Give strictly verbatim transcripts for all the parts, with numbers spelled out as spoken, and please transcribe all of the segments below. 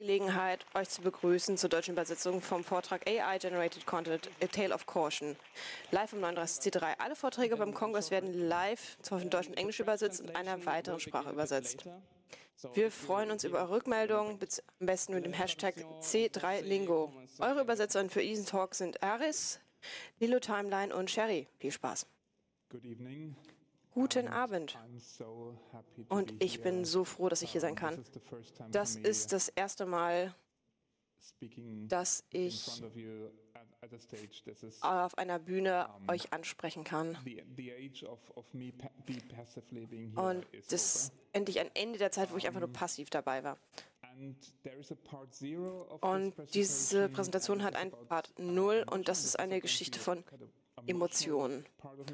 Gelegenheit, euch zu begrüßen zur deutschen Übersetzung vom Vortrag A I-Generated Content, A Tale of Caution. Live um neununddreißig C drei. Alle Vorträge beim Kongress werden live zwischen Deutsch und Englisch übersetzt und einer weiteren Sprache übersetzt. Wir freuen uns über eure Rückmeldungen, am besten mit dem Hashtag C drei Lingo. Eure Übersetzer für diesen Talk sind Aris, Lilo Timeline und Sherry. Viel Spaß. Guten Abend. Und ich bin so froh, dass ich hier sein kann. Das ist das erste Mal, dass ich auf einer Bühne euch ansprechen kann. Und das ist endlich ein Ende der Zeit, wo ich einfach nur passiv dabei war. Und diese Präsentation hat einen Part null und das ist eine Geschichte von Emotionen.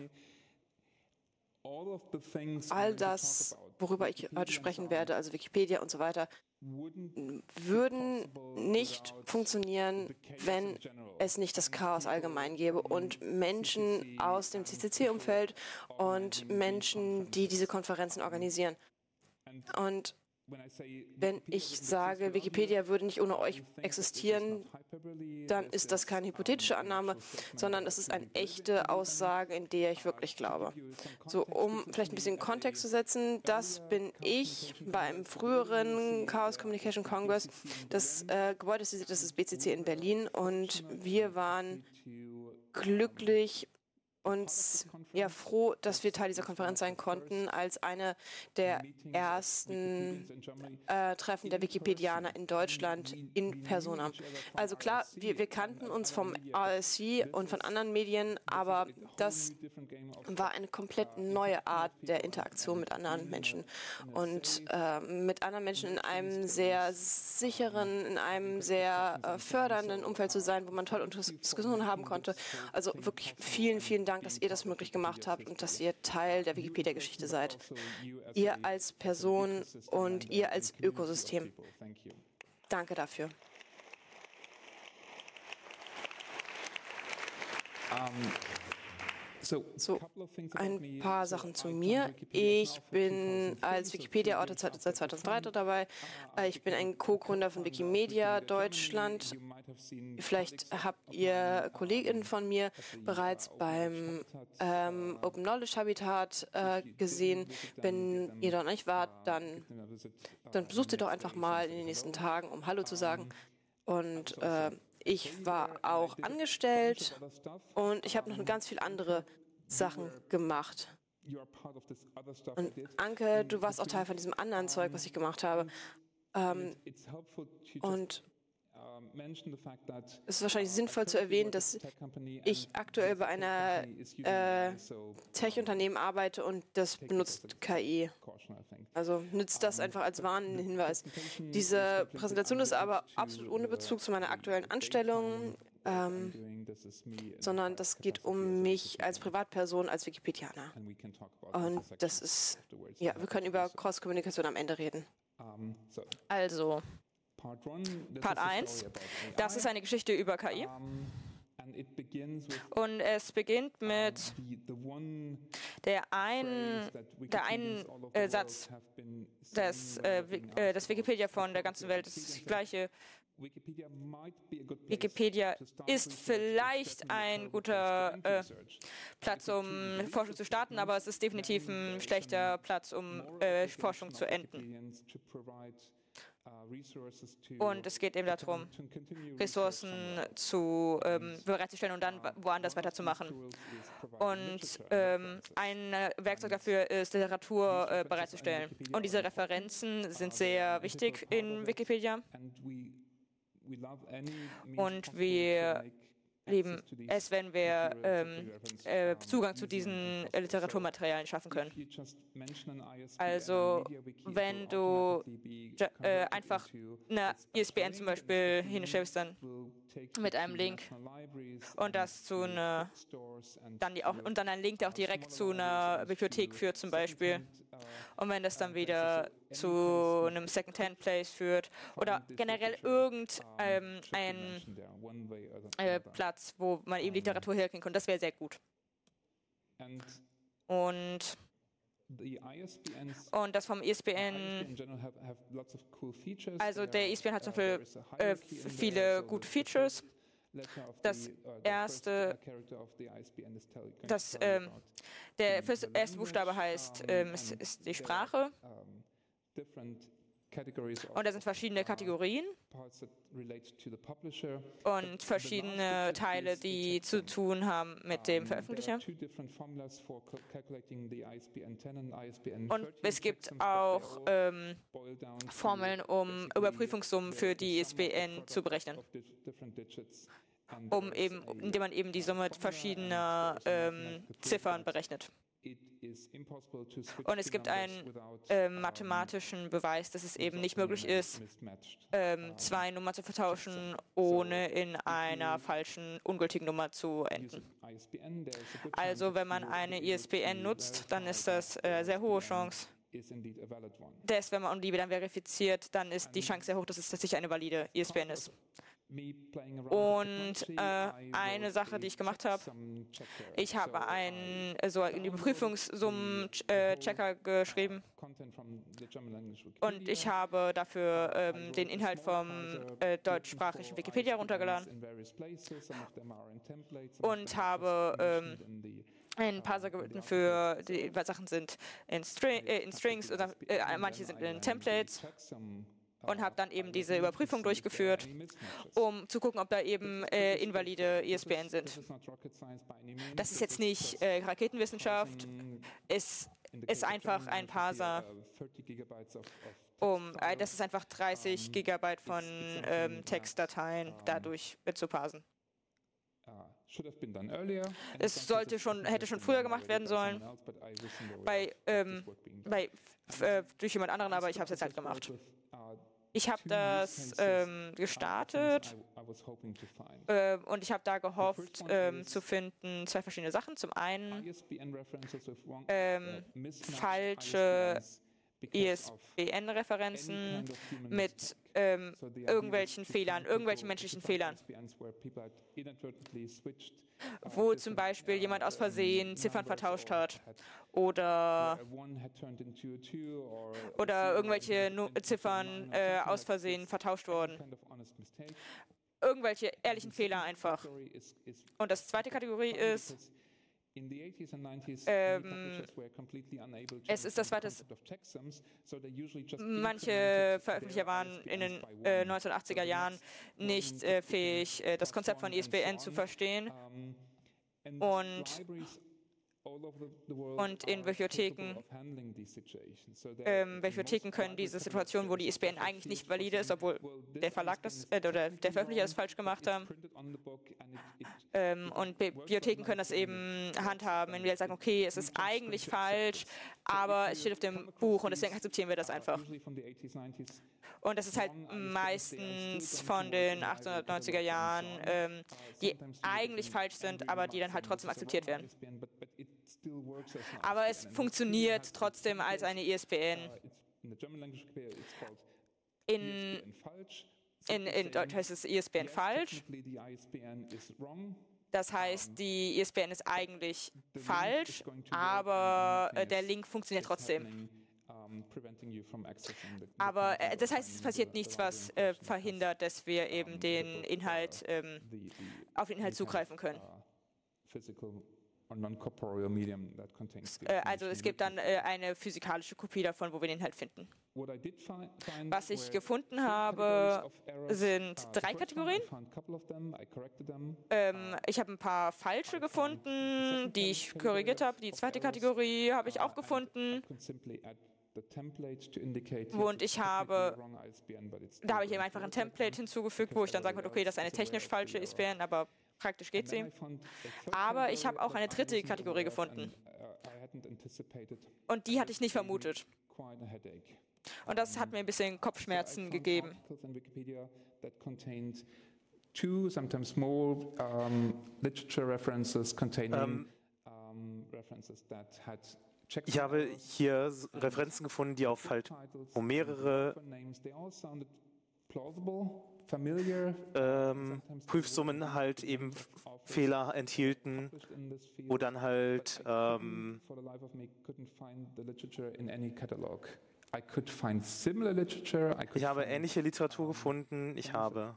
All das, worüber ich heute sprechen werde, also Wikipedia und so weiter, würden nicht funktionieren, wenn es nicht das Chaos allgemein gäbe und Menschen aus dem C C C-Umfeld und Menschen, die diese Konferenzen organisieren. Und wenn ich sage, Wikipedia würde nicht ohne euch existieren, dann ist das keine hypothetische Annahme, sondern es ist eine echte Aussage, in der ich wirklich glaube. So, um vielleicht ein bisschen Kontext zu setzen, das bin ich beim früheren Chaos Communication Congress. Das äh, Gebäude, das ist das B C C in Berlin und wir waren glücklich und ja, froh, dass wir Teil dieser Konferenz sein konnten, als eine der ersten äh, Treffen der Wikipedianer in Deutschland in Persona. Also klar, wir, wir kannten uns vom R S C und von anderen Medien, aber das war eine komplett neue Art der Interaktion mit anderen Menschen und äh, mit anderen Menschen in einem sehr sicheren, in einem sehr äh, fördernden Umfeld zu sein, wo man tolle Diskussionen haben konnte. Also wirklich vielen, vielen Dank. Dank, dass ihr das möglich gemacht habt und dass ihr Teil der Wikipedia-Geschichte seid. Ihr als Person und ihr als Ökosystem. Danke dafür. So, ein paar Sachen zu mir. Ich bin als Wikipedia-Autor seit zweitausenddrei dabei. Ich bin ein Co-Gründer von Wikimedia Deutschland. Vielleicht habt ihr Kolleginnen von mir bereits beim ähm, Open Knowledge Habitat äh, gesehen. Wenn ihr dort nicht wart, dann, dann besucht ihr doch einfach mal in den nächsten Tagen, um Hallo zu sagen. Und äh, ich war auch angestellt und ich habe noch ganz viele andere Sachen gemacht. Und Anke, du warst auch Teil von diesem anderen Zeug, was ich gemacht habe. Ähm, und es ist wahrscheinlich sinnvoll zu erwähnen, dass ich aktuell bei einer äh, Tech-Unternehmen arbeite und das benutzt K I. Also nützt das einfach als warnenden Hinweis. Diese Präsentation ist aber absolut ohne Bezug zu meiner aktuellen Anstellung, ähm, sondern das geht um mich als Privatperson, als Wikipedianer. Und das ist, ja, wir können über Cross-Kommunikation am Ende reden. Also, Part eins, das ist eine Geschichte über K I. Und es beginnt mit der einen, der einen äh, Satz, dass äh, äh, das Wikipedia von der ganzen Welt ist das gleiche. Wikipedia ist vielleicht ein guter äh, Platz, um Forschung zu starten, aber es ist definitiv ein schlechter Platz, um äh, Forschung zu enden. Und es geht eben darum, Ressourcen zu ähm, bereitzustellen und dann woanders weiterzumachen. Und ähm, ein Werkzeug dafür ist, Literatur äh, bereitzustellen. Und diese Referenzen sind sehr wichtig in Wikipedia. Und wir lieben es, wenn wir ähm, äh, Zugang zu diesen äh, Literaturmaterialien schaffen können. Also wenn du äh, einfach eine I S B N zum Beispiel hinstellst, dann mit einem Link und das zu einer, dann die auch, und dann ein Link, der auch direkt zu einer Bibliothek führt zum Beispiel. Und wenn das dann wieder zu einem Second-Hand-Place führt oder generell irgendein ähm, äh, Platz, wo man eben Literatur herkriegen kann, das wäre sehr gut. Und Und das vom I S B N, also der I S B N hat zum Beispiel äh, viele gute Features. Das erste, das, ähm, der erste Buchstabe heißt, ähm, ist, ist die Sprache. Und da sind verschiedene Kategorien und verschiedene Teile, die zu tun haben mit dem Veröffentlicher. Und es gibt auch ähm, Formeln, um Überprüfungssummen für die I S B N zu berechnen, um eben, indem man eben die Summe verschiedener ähm, Ziffern berechnet. Und es gibt einen äh, mathematischen Beweis, dass es eben nicht möglich ist, ähm, zwei Nummern zu vertauschen, ohne in einer falschen, ungültigen Nummer zu enden. Also wenn man eine I S B N nutzt, dann ist das äh, sehr hohe Chance. Des, wenn man die dann verifiziert, dann ist die Chance sehr hoch, dass es tatsächlich eine valide I S B N ist. Und äh, eine Sache, die ich gemacht habe, ich habe einen so einen Überprüfungssummen-Checker geschrieben und ich habe dafür ähm, den Inhalt vom äh, deutschsprachigen Wikipedia runtergeladen und habe ähm, ein paar Sachen für die Sachen sind in, String, äh, in Strings oder äh, manche sind in Templates. Und habe dann eben diese Überprüfung durchgeführt, um zu gucken, ob da eben äh, invalide I S B N sind. Das ist jetzt nicht äh, Raketenwissenschaft, es ist einfach ein Parser, um, äh, das ist einfach dreißig Gigabyte von ähm, Textdateien dadurch äh, zu parsen. Es sollte schon, hätte schon früher gemacht werden sollen, bei, ähm, bei, äh, durch jemand anderen, aber ich habe es jetzt halt gemacht. Ich habe das ähm, gestartet äh, und ich habe da gehofft ähm, zu finden zwei verschiedene Sachen. Zum einen ähm, falsche I S B N-Referenzen mit ähm, irgendwelchen Fehlern, irgendwelchen menschlichen Fehlern, wo zum Beispiel jemand aus Versehen Ziffern vertauscht hat oder, oder irgendwelche no Ziffern äh, aus Versehen vertauscht wurden. Irgendwelche ehrlichen Fehler einfach. Und das zweite Kategorie ist, Ähm, es ist das zweite, manche Veröffentlicher waren in den äh, neunzehnhundertachtziger Jahren nicht äh, fähig, äh, das Konzept von I S B N zu verstehen. Und Und in Bibliotheken, ähm, Bibliotheken können diese Situation, wo die I S B N eigentlich nicht valide ist, obwohl der Verlag das äh, oder der Veröffentlicher das falsch gemacht haben. Ähm, und Bibliotheken können das eben handhaben, wenn wir sagen, okay, es ist eigentlich falsch, aber es steht auf dem Buch und deswegen akzeptieren wir das einfach. Und das ist halt meistens von den achtzehnhundertneunziger Jahren, ähm, die eigentlich falsch sind, aber die dann halt trotzdem akzeptiert werden. Aber es funktioniert trotzdem als eine I S B N. In, in, in Deutsch heißt es I S B N falsch. Das heißt, die I S B N ist eigentlich falsch, aber äh, der Link funktioniert trotzdem. Aber äh, das heißt, es passiert nichts, was äh, verhindert, dass wir eben den Inhalt, ähm, auf den Inhalt zugreifen können. Also es gibt dann äh, eine physikalische Kopie davon, wo wir den Inhalt finden. Was ich gefunden habe, sind drei Kategorien. Ähm, ich habe ein paar falsche gefunden, die ich korrigiert habe. Die zweite Kategorie habe ich auch gefunden. Und ich habe, da habe ich eben einfach ein Template hinzugefügt, wo ich dann sagen konnte, okay, das ist eine technisch falsche I S B N, aber praktisch geht sie. Aber ich habe auch eine dritte Kategorie gefunden. Und die hatte ich nicht vermutet. Und das hat mir ein bisschen Kopfschmerzen gegeben. Two, sometimes small um, literature references containing um, references that had Ich habe hier Referenzen gefunden, die auf halt um mehrere ähm, Prüfsummen halt eben Fehler enthielten, wo dann halt ähm, ich habe ähnliche Literatur gefunden, ich habe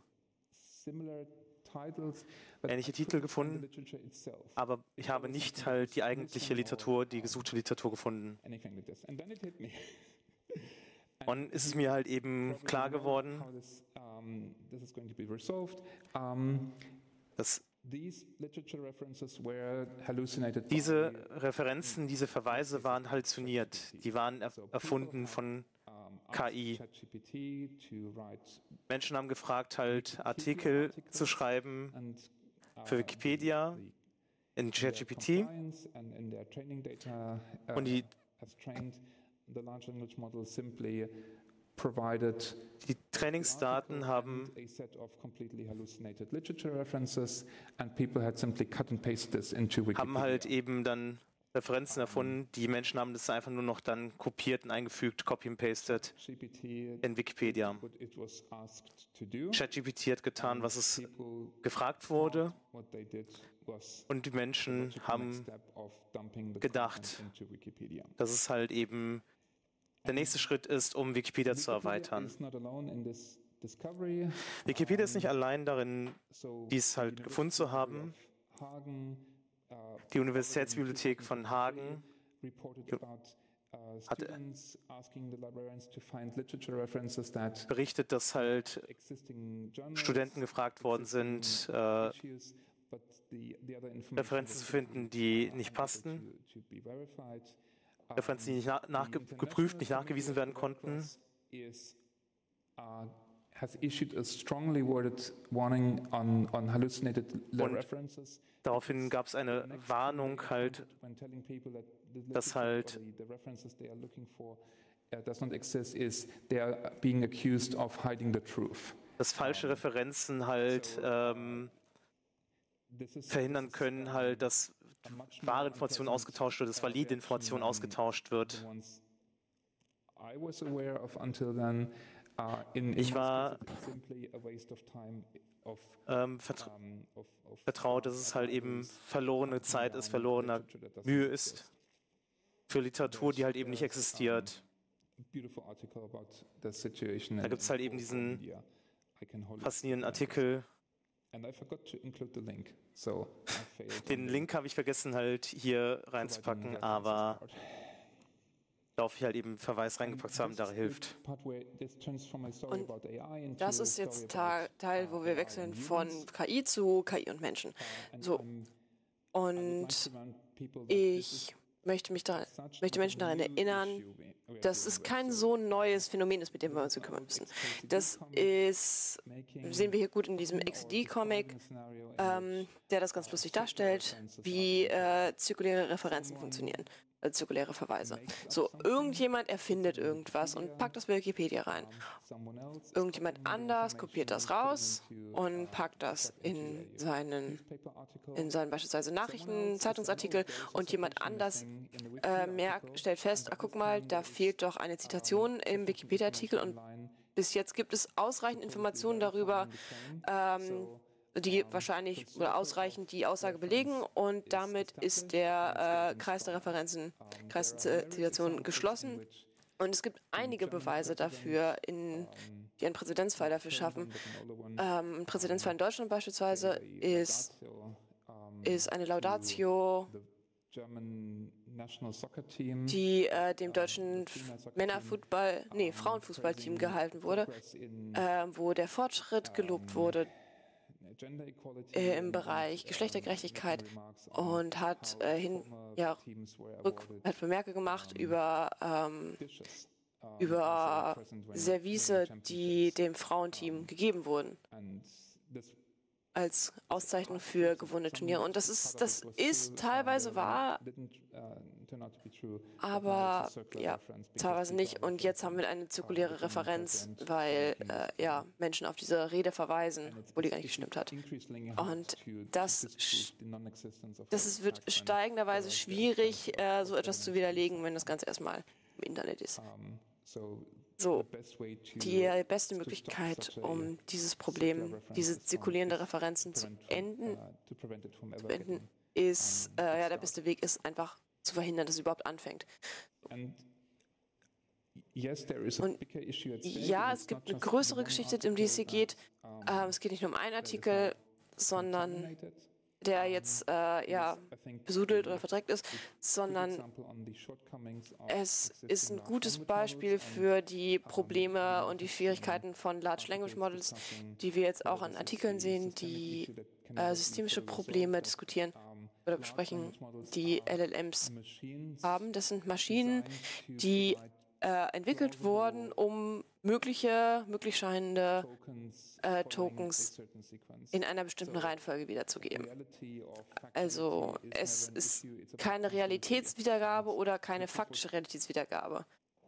ähnliche Titel gefunden, aber ich habe nicht halt die eigentliche Literatur, die gesuchte Literatur gefunden. Und ist es mir halt eben klar geworden, dass diese Referenzen, diese Verweise waren halluziniert. Die waren erfunden von K I. Menschen haben gefragt, halt Artikel zu schreiben für Wikipedia in ChatGPT und die Die Trainingsdaten haben, haben halt eben dann Referenzen erfunden. Die Menschen haben das einfach nur noch dann kopiert und eingefügt, copy and pasted in Wikipedia. ChatGPT hat getan, was es gefragt wurde, und die Menschen haben gedacht, dass es halt eben der nächste Schritt ist, um Wikipedia zu erweitern. Wikipedia ist nicht allein darin, dies halt gefunden zu haben. Die Universitätsbibliothek von Hagen hat berichtet, dass halt Studenten gefragt worden sind, äh, Referenzen zu finden, die nicht passten. Referenzen, die nicht nach, geprüft, nicht nachgewiesen werden konnten. Und daraufhin gab es eine Warnung halt, dass halt dass falsche Referenzen halt ähm, verhindern können, halt, dass wahre Information ausgetauscht wird, dass valide Information ausgetauscht wird. Ich war ähm, vertra vertraut, dass es halt eben verlorene Zeit ist, verlorene Mühe ist für Literatur, die halt eben nicht existiert. Da gibt es halt eben diesen faszinierenden Artikel. Den Link habe ich vergessen halt hier reinzupacken, aber darauf ich halt eben Verweis reingepackt zu haben, da hilft. Und das ist jetzt Teil, wo wir wechseln von K I zu K I und Menschen. So. Und ich möchte mich daran, möchte Menschen daran erinnern, dass es kein so neues Phänomen ist, mit dem wir uns kümmern müssen. Das ist, sehen wir hier gut in diesem X D-Comic, ähm, der das ganz lustig darstellt, wie äh, zirkuläre Referenzen funktionieren, äh, zirkuläre Verweise. So, irgendjemand erfindet irgendwas und packt das bei Wikipedia rein. Irgendjemand anders kopiert das raus und packt das in seinen, in seinen beispielsweise Nachrichten, Zeitungsartikel, und jemand anders äh, merkt, stellt fest, ah, guck mal, da fehlt doch eine Zitation im Wikipedia-Artikel, und bis jetzt gibt es ausreichend Informationen darüber, ähm, die wahrscheinlich oder ausreichend die Aussage belegen, und damit ist der äh, Kreis der Referenzen, Kreis der Zitationen geschlossen. Und es gibt einige Beweise dafür, in, die einen Präzedenzfall dafür schaffen. Ähm, ein Präzedenzfall in Deutschland beispielsweise ist, ist eine Laudatio, die äh, dem deutschen Männerfußball, nee, Frauenfußballteam gehalten wurde, äh, wo der Fortschritt gelobt wurde äh, im Bereich Geschlechtergerechtigkeit, und hat, äh, hin, ja, rück, hat Bemerke gemacht über, ähm, über Service, die dem Frauenteam gegeben wurden, als Auszeichnung für gewonnene Turniere. Und das ist, das ist teilweise wahr, aber ja, teilweise nicht. Und jetzt haben wir eine zirkuläre Referenz, weil äh, ja, Menschen auf diese Rede verweisen, obwohl die gar nicht gestimmt hat. Und das, das ist, wird steigenderweise schwierig, äh, so etwas zu widerlegen, wenn das Ganze erstmal im Internet ist. So, die beste Möglichkeit, um dieses Problem, diese zirkulierende Referenzen zu enden, zu beenden, ist, äh, ja, der beste Weg ist einfach zu verhindern, dass es überhaupt anfängt. Und ja, es gibt eine größere Geschichte, um die es hier geht. Ähm, es geht nicht nur um einen Artikel, sondern der jetzt äh, ja, besudelt oder verdreckt ist, sondern es ist ein gutes Beispiel für die Probleme und die Schwierigkeiten von Large Language Models, die wir jetzt auch an Artikeln sehen, die äh, systemische Probleme diskutieren oder besprechen, die L L Ms haben. Das sind Maschinen, die äh, entwickelt wurden, um mögliche, möglich scheinende äh, Tokens in einer bestimmten Reihenfolge wiederzugeben. Also es ist keine Realitätswiedergabe oder keine faktische Realitätswiedergabe.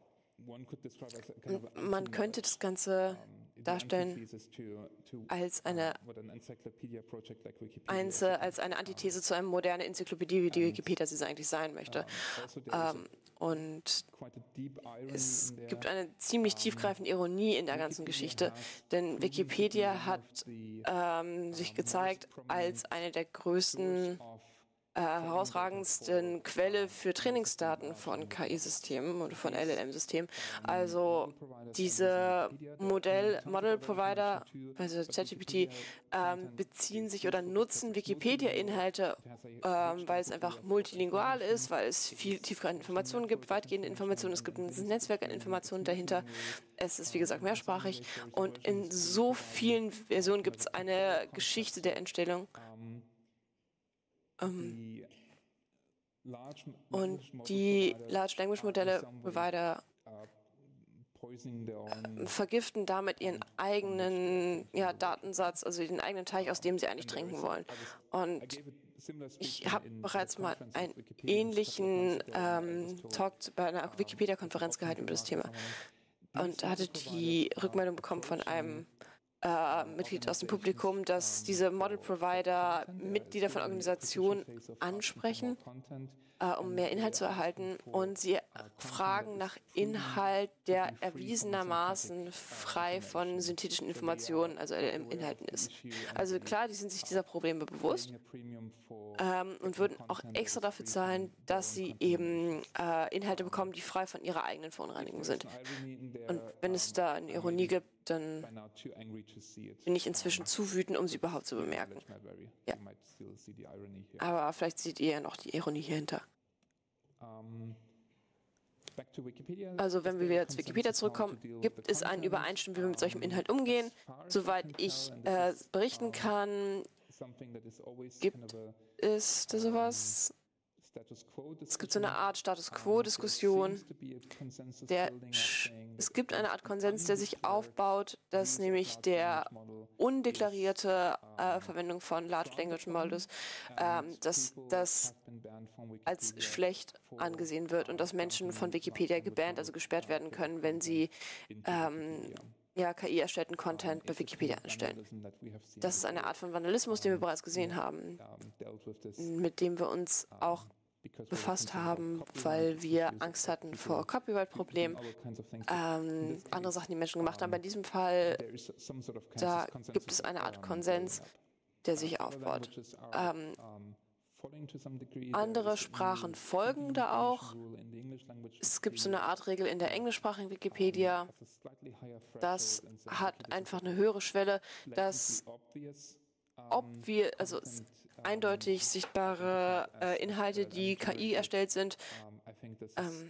Man könnte das Ganze darstellen als eine, Einzel, als eine Antithese zu einer modernen Enzyklopädie, wie die Wikipedia sie eigentlich sein möchte. Ähm, und es gibt eine ziemlich tiefgreifende Ironie in der ganzen Geschichte, denn Wikipedia hat ähm, sich gezeigt als eine der größten Äh, herausragendsten Quelle für Trainingsdaten von K I-Systemen und von L L M-Systemen. Also diese Modell, Model-Provider, also ChatGPT, ähm, beziehen sich oder nutzen Wikipedia-Inhalte, ähm, weil es einfach multilingual ist, weil es viel tiefere Informationen gibt, weitgehende Informationen, es gibt ein Netzwerk an Informationen dahinter. Es ist, wie gesagt, mehrsprachig und in so vielen Versionen gibt es eine Geschichte der Entstehung. Um, und die Large Language Modelle Provider äh, vergiften damit ihren eigenen ja, Datensatz, also den eigenen Teich, aus dem sie eigentlich trinken wollen. Und ich habe bereits mal einen ähnlichen ähm, Talk bei einer Wikipedia-Konferenz gehalten über das Thema und hatte die Rückmeldung bekommen von einem Äh, Mitglied aus dem Publikum, dass diese Model-Provider Mitglieder von Organisationen ansprechen, äh, um mehr Inhalt zu erhalten. Und sie fragen nach Inhalt, der erwiesenermaßen frei von synthetischen Informationen, also Inhalten ist. Also klar, die sind sich dieser Probleme bewusst ähm, und würden auch extra dafür zahlen, dass sie eben äh, Inhalte bekommen, die frei von ihrer eigenen Verunreinigung sind. Und wenn es da eine Ironie gibt, dann bin ich inzwischen zu wütend, um sie überhaupt zu bemerken. Ja. Aber vielleicht seht ihr ja noch die Ironie hier hinter. Also wenn wir wieder zu Wikipedia zurückkommen, gibt es eine Übereinstimmung, wie wir mit solchem Inhalt umgehen. Soweit ich äh, berichten kann, gibt es da sowas. Es gibt so eine Art Status Quo-Diskussion. Der, es gibt eine Art Konsens, der sich aufbaut, dass nämlich der undeklarierte äh, Verwendung von Large Language Models, ähm, dass das als schlecht angesehen wird und dass Menschen von Wikipedia gebannt, also gesperrt werden können, wenn sie ähm, ja, K I-erstellten Content bei Wikipedia anstellen. Das ist eine Art von Vandalismus, den wir bereits gesehen haben, mit dem wir uns auch befasst haben, weil wir Angst hatten vor Copyright-Problemen, ähm, andere Sachen, die Menschen gemacht haben. Aber in diesem Fall, da gibt es eine Art Konsens, der sich aufbaut. Ähm, andere Sprachen folgen da auch. Es gibt so eine Art Regel in der englischsprachigen Wikipedia. Das hat einfach eine höhere Schwelle, dass ob wir, also eindeutig sichtbare äh, Inhalte, die K I erstellt sind, ähm,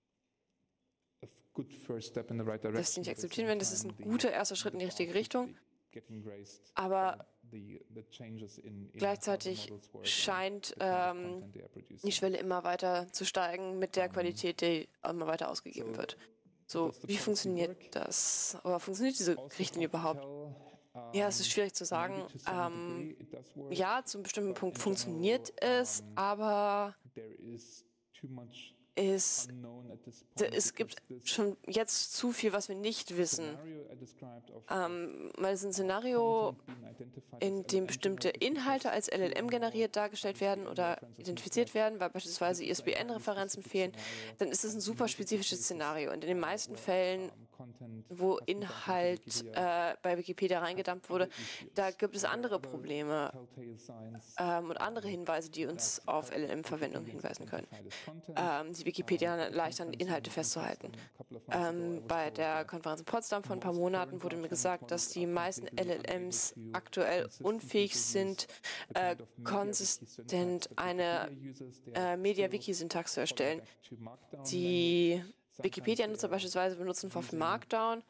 das nicht akzeptieren werden. Das ist ein guter erster Schritt in die richtige Richtung. Aber gleichzeitig scheint ähm, die Schwelle immer weiter zu steigen mit der Qualität, die immer weiter ausgegeben wird. So, wie funktioniert das? Oder funktioniert diese Richtlinie überhaupt? Ja, es ist schwierig zu sagen. Ähm, ja, zu einem bestimmten Punkt funktioniert es, aber es, es gibt schon jetzt zu viel, was wir nicht wissen. Ähm, mal ist ein Szenario, in dem bestimmte Inhalte als L L M generiert dargestellt werden oder identifiziert werden, weil beispielsweise I S B N-Referenzen fehlen, dann ist es ein super spezifisches Szenario. Und in den meisten Fällen wo Inhalt äh, bei Wikipedia reingedumpt wurde, da gibt es andere Probleme ähm, und andere Hinweise, die uns auf L L M-Verwendung hinweisen können, ähm, die Wikipedia erleichtern, Inhalte festzuhalten. Ähm, bei der Konferenz in Potsdam vor ein paar Monaten wurde mir gesagt, dass die meisten L L Ms aktuell unfähig sind, äh, konsistent eine äh, Media-Wiki-Syntax zu erstellen. Die Wikipedia-Nutzer beispielsweise benutzen V F Markdown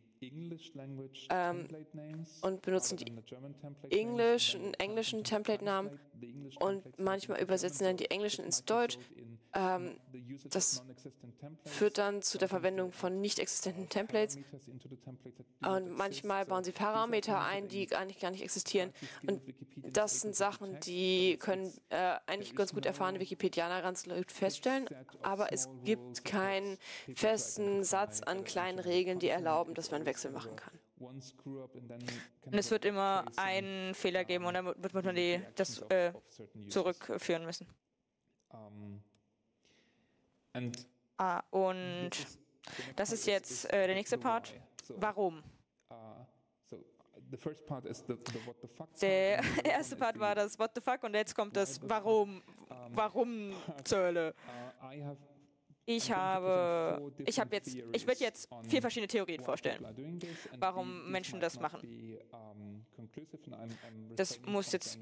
ähm, und benutzen die englischen, englischen Template-Namen und manchmal übersetzen dann die englischen ins Deutsch. Ähm, das führt dann zu der Verwendung von nicht existenten Templates und manchmal bauen sie Parameter ein, die gar nicht, gar nicht existieren. Und das sind Sachen, die können äh, eigentlich ganz gut erfahrene Wikipedianer ganz gut feststellen, aber es gibt keinen festen Satz an kleinen Regeln, die erlauben, dass man einen Wechsel machen kann. Und es wird immer einen Fehler geben und dann wird man die, das äh, zurückführen müssen. Ah, und das ist jetzt äh, der nächste Part. Warum? Der erste Part war das What the fuck und jetzt kommt das Warum. Warum zur Hölle? Ich habe, ich habe jetzt, ich werde jetzt vier verschiedene Theorien vorstellen, warum Menschen das machen. Das muss jetzt,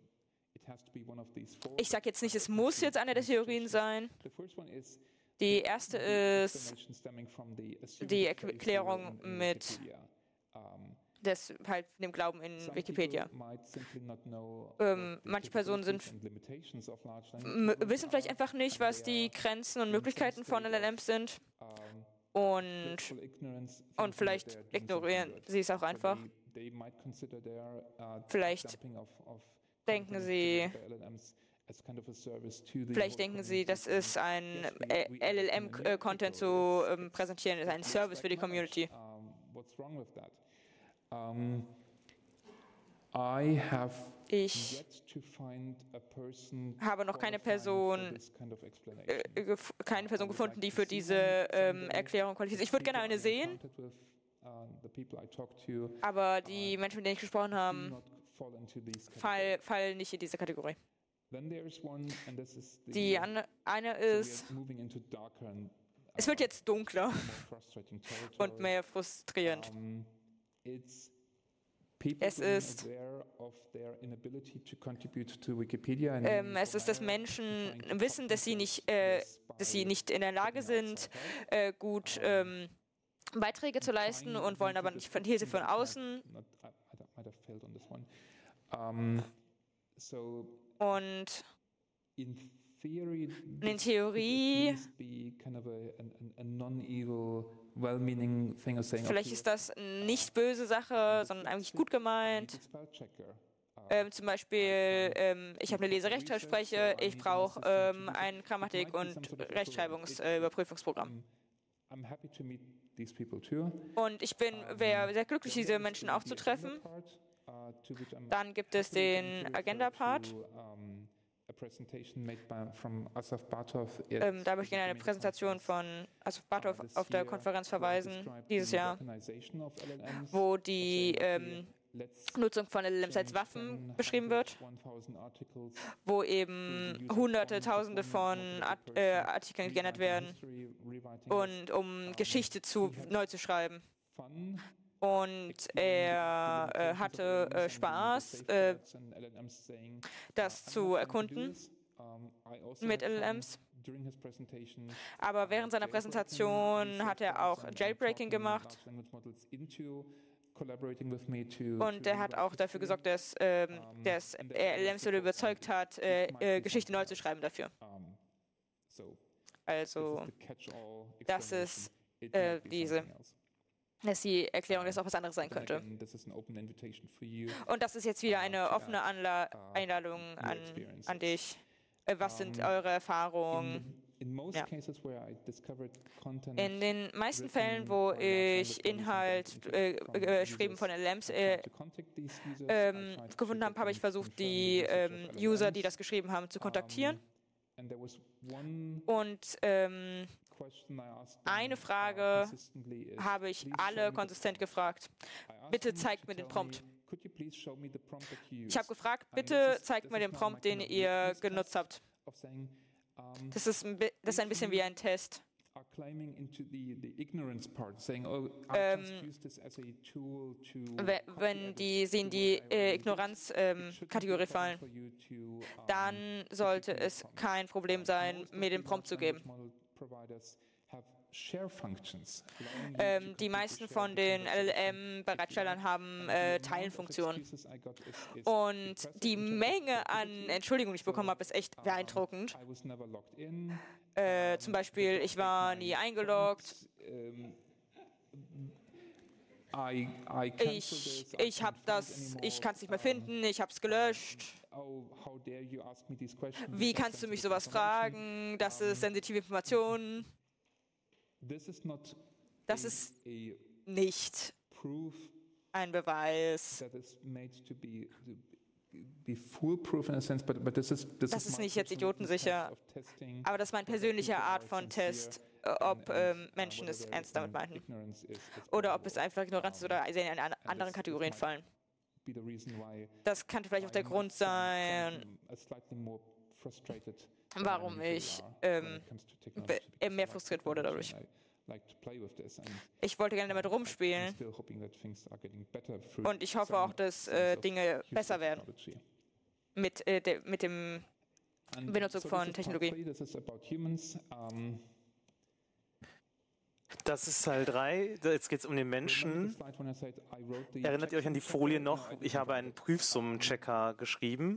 ich sage jetzt nicht, es muss jetzt eine der Theorien sein. Die erste ist die Erklärung mit des, halt, dem Glauben in Wikipedia. Ähm, manche Personen sind, wissen vielleicht einfach nicht, was die Grenzen und Möglichkeiten von L L Ms sind und, und vielleicht ignorieren sie es auch einfach. Vielleicht denken sie, Vielleicht denken Sie, das ist ein L L M-Content zu ähm, präsentieren, ist ein Service für die Community. Ich habe noch keine Person, äh, keine Person gefunden, die für diese ähm, Erklärung qualifiziert ist. Ich würde gerne eine sehen, aber die Menschen, mit denen ich gesprochen habe, fall, fallen nicht in diese Kategorie. Die eine ist, es wird jetzt dunkler und mehr frustrierend. Es ist, ähm, es ist, dass Menschen wissen, dass sie nicht, äh, dass sie nicht in der Lage sind, äh, gut ähm, Beiträge zu leisten und wollen aber nicht von Hilfe von außen. Und in Theorie, vielleicht ist das nicht böse Sache, sondern eigentlich gut gemeint. Ähm, zum Beispiel, ähm, ich habe eine Leserechtschreibspreche, ich brauche ähm, ein Grammatik- und Rechtschreibungsüberprüfungsprogramm. Und ich bin wäre sehr glücklich, diese Menschen auch zu treffen. Dann gibt es den Agenda-Part. Ähm, da möchte ich gerne eine Präsentation von Asaf Batov auf der Konferenz verweisen, dieses Jahr, wo die ähm, Nutzung von L L Ms als Waffen beschrieben wird, wo eben Hunderte, Tausende von Art, äh, Artikeln geändert werden, und um Geschichte zu, neu zu schreiben. Und er äh, hatte äh, Spaß, äh, das zu erkunden mit L L Ms. Aber während seiner Präsentation hat er auch Jailbreaking gemacht. Und er hat auch dafür gesorgt, dass, ähm, dass er L L Ms überzeugt hat, äh, äh, Geschichte neu zu schreiben dafür. Also, das ist äh, diese... dass die Erklärung jetzt auch was anderes sein könnte. Und das ist jetzt wieder eine offene Anla Einladung an, an dich. Was sind eure Erfahrungen? Ja. In den meisten Fällen, wo ich Inhalt äh, äh, geschrieben von L L Ms äh, ähm, gefunden habe, habe ich versucht, die ähm, User, die das geschrieben haben, zu kontaktieren. Und ähm, Eine Frage habe ich alle konsistent gefragt. Bitte zeigt mir den Prompt. Ich habe gefragt, bitte zeigt mir den Prompt, den ihr genutzt habt. Das ist ein, das ist ein bisschen wie ein Test. Ähm, wenn die sie in die äh, Ignoranz-Kategorie ähm, fallen, dann sollte es kein Problem sein, mir den Prompt zu geben. Ähm, die meisten von den L L M-Bereitstellern haben äh, Teilenfunktionen. Und die Menge an Entschuldigungen, die ich bekommen habe, ist echt beeindruckend. Äh, zum Beispiel, ich war nie eingeloggt. Ich, ich habe das, ich kann es nicht mehr finden, ich habe es gelöscht. Wie kannst du mich sowas fragen? Das ist sensitive Information. Das ist nicht ein Beweis. Das ist nicht jetzt idiotensicher, aber das ist meine persönliche Art von Test, ob ähm, Menschen es ernst damit meinten. Oder ob es einfach Ignoranz ist oder sie in anderen Kategorien fallen. Das könnte vielleicht auch der Grund sein, warum ich ähm, mehr frustriert wurde dadurch. Ich wollte gerne damit rumspielen und ich hoffe auch, dass äh, Dinge besser werden mit, äh, de, mit dem Benutzung von Technologie. Das ist Teil drei, jetzt geht es um den Menschen. Erinnert ihr euch an die Folie noch? Ich habe einen Prüfsummenchecker geschrieben.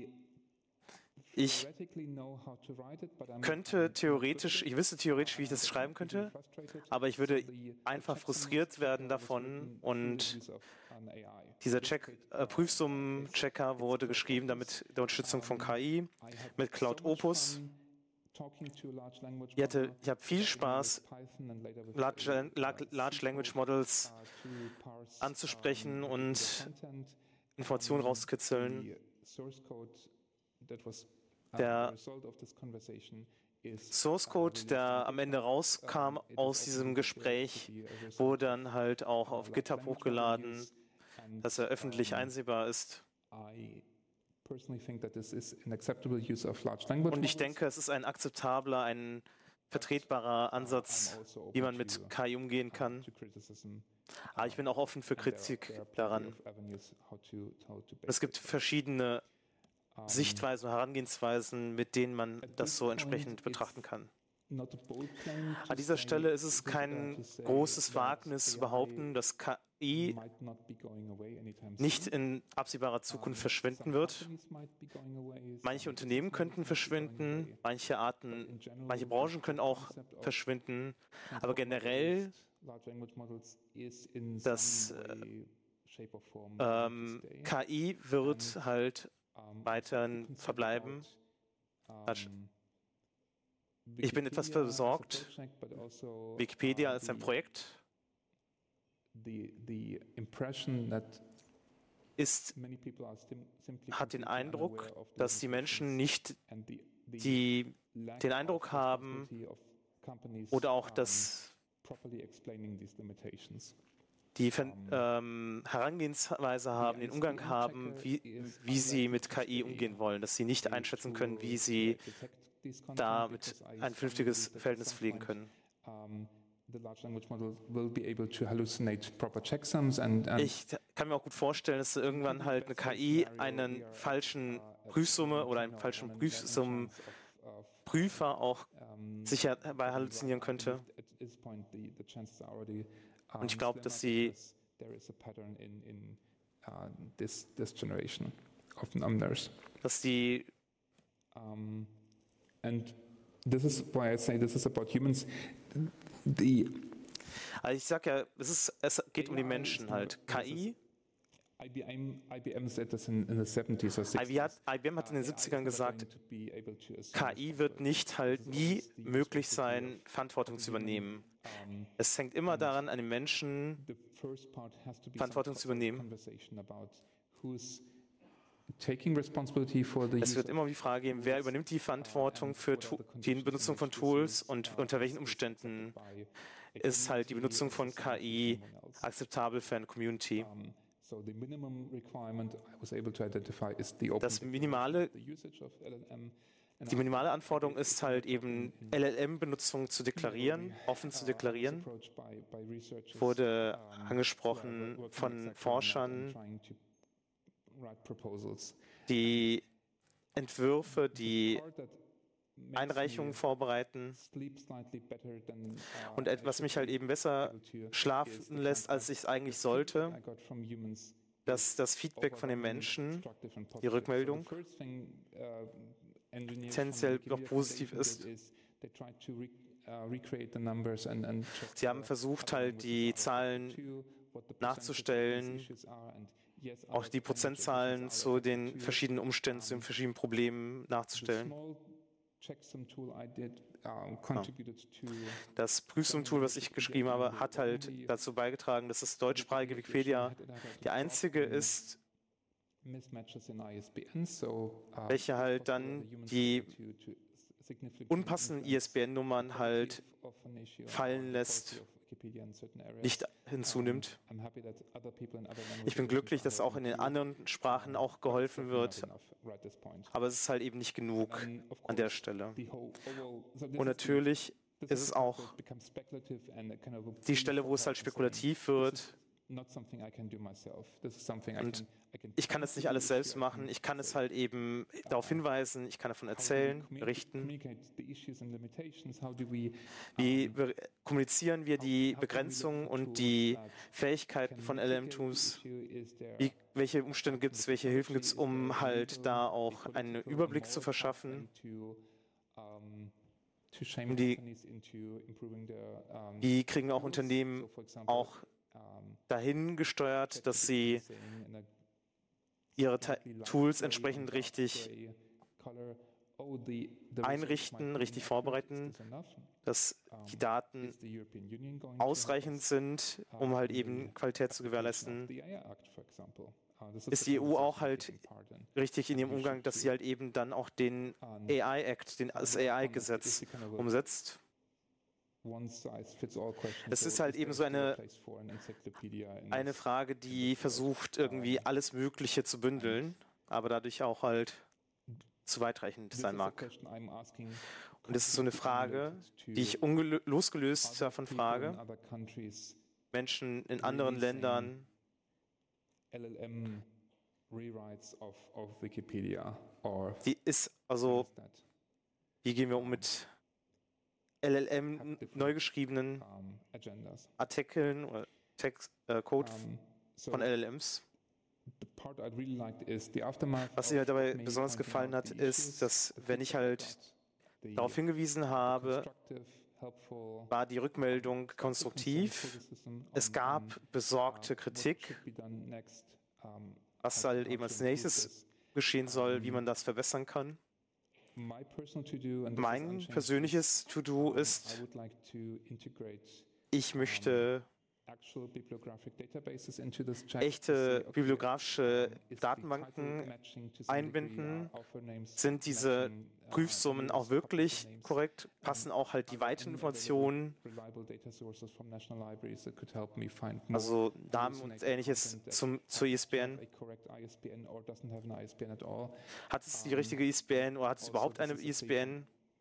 Ich könnte theoretisch, ich wüsste theoretisch, wie ich das schreiben könnte, aber ich würde einfach frustriert werden davon und dieser Check, äh, Prüfsummenchecker wurde geschrieben, damit der Unterstützung von K I mit Cloud Opus. Ich, hatte, ich habe viel Spaß, Large, Large Language Models anzusprechen und Informationen rauskitzeln. Der Source Code, der am Ende rauskam aus diesem Gespräch, wurde dann halt auch auf GitHub hochgeladen, dass er öffentlich einsehbar ist. Und ich denke, es ist ein akzeptabler, ein vertretbarer Ansatz, wie man mit K I umgehen kann. Aber ich bin auch offen für Kritik daran. Es gibt verschiedene Sichtweisen, Herangehensweisen, mit denen man das so entsprechend betrachten kann. An dieser Stelle ist es kein großes Wagnis zu behaupten, dass K I nicht in absehbarer Zukunft verschwinden wird. Manche Unternehmen könnten verschwinden, manche Arten, manche Branchen können auch verschwinden, aber generell das ähm, K I wird halt weiterhin verbleiben. Ich bin etwas besorgt. Wikipedia ist ein Projekt, ist, hat den Eindruck, dass die Menschen nicht die, den Eindruck haben oder auch das die ähm, Herangehensweise haben, den Umgang haben, wie, wie sie mit K I umgehen wollen, dass sie nicht einschätzen können, wie sie damit ein vernünftiges Verhältnis pflegen können. Ich kann mir auch gut vorstellen, dass irgendwann halt eine K I einen falschen Prüfsumme oder einen falschen Prüfsummenprüfer auch sicher herbei halluzinieren könnte. Und ich glaube, dass sie dass die And this is why I say this is about humans. The also ich sage ja, es, ist, es geht um die Menschen halt. K I. I B M, I B M said this in, in the seventies or sixties. I B M hat in den siebzigern gesagt, K I wird nicht halt nie möglich sein, Verantwortung zu übernehmen. Es hängt immer daran, an den Menschen Verantwortung zu übernehmen. Es wird immer um die Frage gehen, wer übernimmt die Verantwortung für die Benutzung von Tools und unter welchen Umständen ist halt die Benutzung von K I akzeptabel für eine Community. Das minimale, die minimale Anforderung ist halt eben L L M-Benutzung zu deklarieren, offen zu deklarieren. Wurde angesprochen von Forschern, die Entwürfe, die Einreichungen vorbereiten und etwas mich halt eben besser schlafen lässt, als ich es eigentlich sollte, dass das Feedback von den Menschen, die Rückmeldung, tendenziell noch positiv ist. Sie haben versucht, halt die Zahlen nachzustellen, auch die Prozentzahlen zu den verschiedenen Umständen, zu den verschiedenen Problemen nachzustellen. Das Prüfsum-Tool, was ich geschrieben habe, hat halt dazu beigetragen, dass das deutschsprachige Wikipedia die einzige ist, welche halt dann die unpassenden I S B N-Nummern halt fallen lässt, nicht hinzunimmt. Ich bin glücklich, dass auch in den anderen Sprachen auch geholfen wird, aber es ist halt eben nicht genug an der Stelle. Und natürlich ist es auch die Stelle, wo es halt spekulativ wird. Und ich kann es nicht alles selbst machen, ich kann es halt eben darauf hinweisen, ich kann davon erzählen, berichten. Wie kommunizieren wir die Begrenzungen und die Fähigkeiten von L L M-Tools? Wie, welche Umstände gibt es, welche Hilfen gibt es, um halt da auch einen Überblick zu verschaffen? Die, wie kriegen auch Unternehmen auch dahin gesteuert, dass sie ihre Tools entsprechend richtig einrichten, richtig vorbereiten, dass die Daten ausreichend sind, um halt eben Qualität zu gewährleisten. Ist die E U auch halt richtig in ihrem Umgang, dass sie halt eben dann auch den A I-Act, das A I-Gesetz umsetzt? Es ist halt eben so eine, eine Frage, die versucht, irgendwie alles Mögliche zu bündeln, aber dadurch auch halt zu weitreichend sein mag. Und es ist so eine Frage, die ich losgelöst davon frage, Menschen in anderen Ländern die ist, also, wie gehen wir um mit L L M neu geschriebenen Artikeln oder Text, äh, Code von L L Ms. Was mir dabei besonders gefallen hat, ist, dass wenn ich halt darauf hingewiesen habe, war die Rückmeldung konstruktiv. Es gab besorgte Kritik, was halt eben als nächstes geschehen soll, wie man das verbessern kann. Mein persönliches To-Do ist, ich möchte echte bibliografische Datenbanken einbinden. Sind diese Prüfsummen auch wirklich korrekt? Passen auch halt die weiteren Informationen? Also Namen und Ähnliches zum, zur I S B N. Hat es die richtige I S B N oder hat es überhaupt eine I S B N?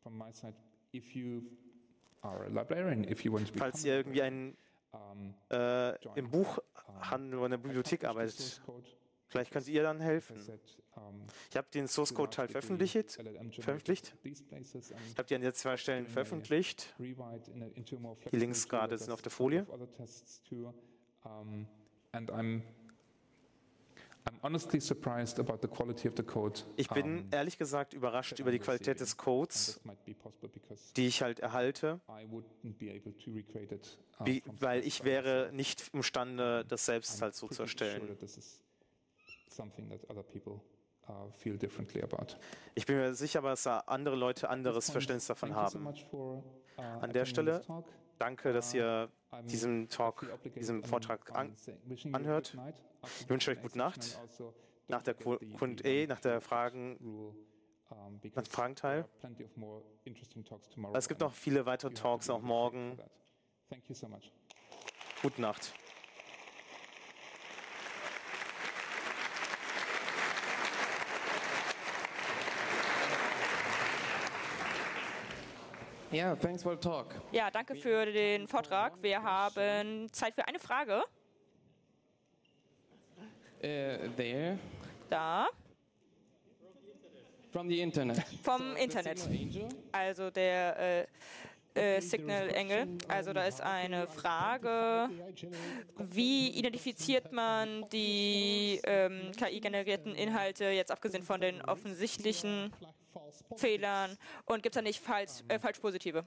Falls ihr irgendwie ein Äh, im Buchhandel oder in der Bibliothek arbeitet. Vielleicht könnt ihr dann helfen. Ich habe den Source Code Teil veröffentlicht. veröffentlicht. Ich habe die an den zwei Stellen veröffentlicht. Die Links gerade sind auf der Folie. Ich bin ehrlich gesagt überrascht über die Qualität des Codes, die ich halt erhalte, wie, weil ich wäre nicht imstande, das selbst halt so zu erstellen. Ich bin mir sicher, dass da andere Leute anderes Verständnis davon haben. An der Stelle danke, dass ihr diesen Talk, diesen Vortrag an, anhört. Ich wünsche euch gute Nacht. nach der Q und A, nach der Fragen, nach dem Fragenteil. Es gibt noch viele weitere Talks auch morgen. Gute Nacht. Yeah, thanks for the talk. Ja, danke für den Vortrag. Wir haben Zeit für eine Frage. Uh, there. Da. From the Internet. Vom Internet. Also der äh, äh, Signal Engel. Also da ist eine Frage, wie identifiziert man die ähm, K I-generierten Inhalte, jetzt abgesehen von den offensichtlichen Fehlern, und gibt es da nicht falsch, äh, falsch positive?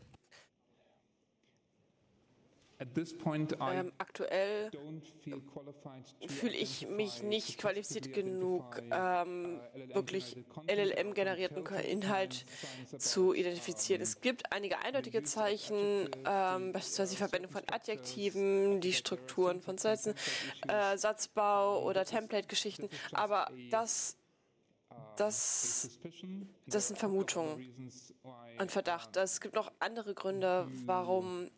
Ähm, aktuell fühle ich mich nicht qualifiziert genug, ähm, wirklich L L M-generierten Inhalt zu identifizieren. Es gibt einige eindeutige Zeichen, ähm, beispielsweise die Verwendung von Adjektiven, die Strukturen von Sätzen, äh, Satzbau oder Template-Geschichten, aber das Das, das sind Vermutungen und Verdacht. Es gibt noch andere Gründe, warum,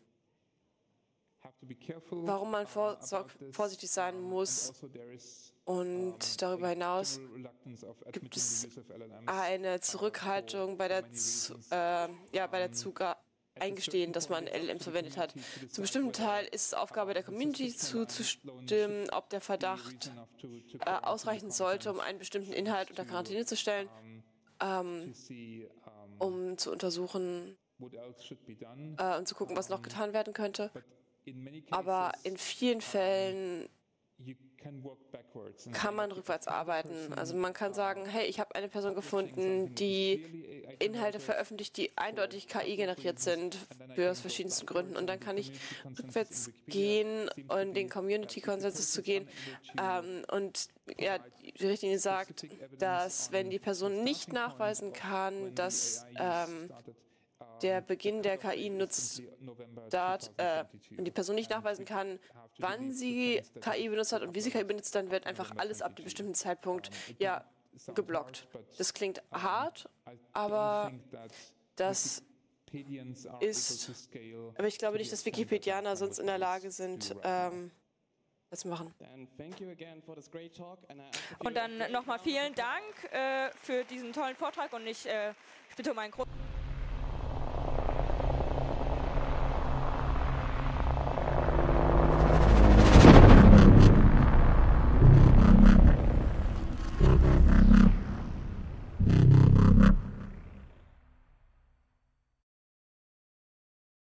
warum man vor, vorsichtig sein muss. Und darüber hinaus gibt es eine Zurückhaltung bei der, äh, ja, bei der Zugabe. Eingestehen, dass man L L Ms verwendet hat. Zum bestimmten Teil ist es Aufgabe der Community zuzustimmen, ob der Verdacht äh, ausreichen sollte, um einen bestimmten Inhalt unter Quarantäne zu stellen, ähm, um zu untersuchen äh, und zu gucken, was noch getan werden könnte. Aber in vielen Fällen kann man rückwärts arbeiten. Also man kann sagen, hey, ich habe eine Person gefunden, die Inhalte veröffentlicht, die eindeutig K I generiert sind, für aus verschiedensten Gründen. Und dann kann ich rückwärts gehen und den Community-Konsensus zu gehen. Ähm, und ja, die Richtlinie sagt, dass wenn die Person nicht nachweisen kann, dass ähm, der Beginn der K I-Nutz, äh, wenn die Person nicht nachweisen kann, wann sie K I benutzt hat und wie sie K I benutzt, dann wird einfach alles ab einem bestimmten Zeitpunkt ja geblockt. Das klingt hart, aber das ist, aber ich glaube nicht, dass Wikipedianer sonst in der Lage sind, ähm, das zu machen. Und dann nochmal vielen Dank äh, für diesen tollen Vortrag und ich äh, bitte um einen großen